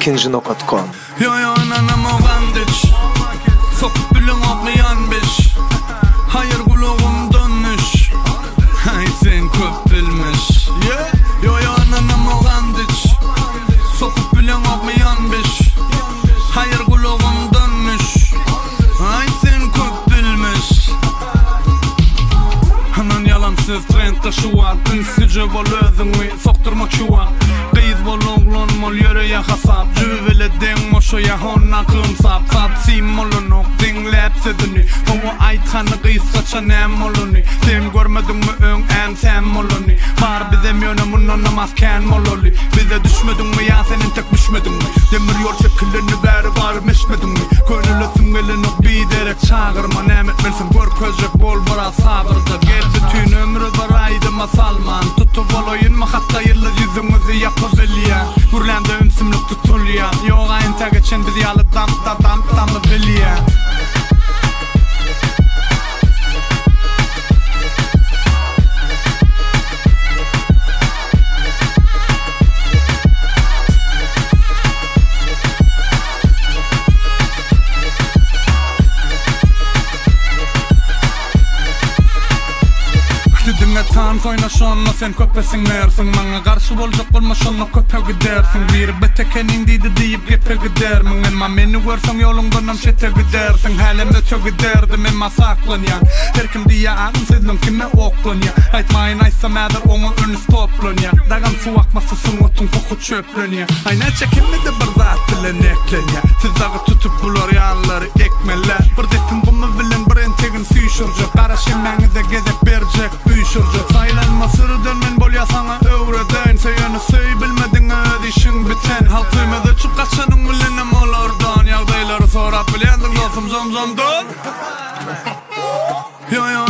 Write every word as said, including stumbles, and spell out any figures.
ikinci nok nokta com. Yo yo anam oğandıç sokup bilen okmayan beş. Hayır kulağım dönmüş. Hay sen köp bilmiş. Yeah. Yo yo anam oğandıç sokup bilen okmayan beş. Hayır kulağım dönmüş. Hay sen köp bilmiş. Hanan yalansız trend taşıwa. Tünsüce bol özüngü sokturmak şuwa. Qyz bol oğlun mol yöre ya hasap. Jüvele den moşo ya honna kımsap. Sap sim molunuk dinlep sözünü. Hova aytkanı qyz kaçan em molunu. Sen görmedin mi ön em sen molunu. Var bize miyona munna namaz ken mololu. Bize düşmedin mi ya senin tek düşmedin mi? Demir yol çekilini beri var meşmedin mi? Gönül ötüm gelin ok biderek çağırma. Nem etmelsin gör közcek bol bara sabırda. Gel bütün ömrü var aydıma salman. Tutup oloyun mu hatta yıllı yüzümüzü yapabiliyor. Gürlemde ümsümlük tutuluyor. Yok ayın ta geçen biz yalı dam da dam damı biliyor. Dinle tan soyna şonla sen köpesin nersin. Manga karşı bolcak bolma şonla köpe gidersin. Bir betekenin didi deyip gepe gider. Mıngenma meni görsen yolundan çete gidersin. Halem öte giderdim emma saklanyan. Herkim diye anın sizden kime oklanyan. Aytmayın aysa mäder onu önü stoplanyan. Dagan su akması sınıtın koku çöplanyan. Ayna çekimli de bir zat bilen eklenyan. Siz dağı tutup bulur yanları ekmeler. Bir detin bunu bilen bir entegin süyüşürcük. Karaşemmenize gezek bercek uyuşurcuk. Saylanma sırıdın men bol ya sana övreden. Seyyanı söy bilmedin öd işin biten. Halkıymada çık kaçanın bilenem olardan. Yağdayları sorap bilendin dostum zom zom don. Yo yo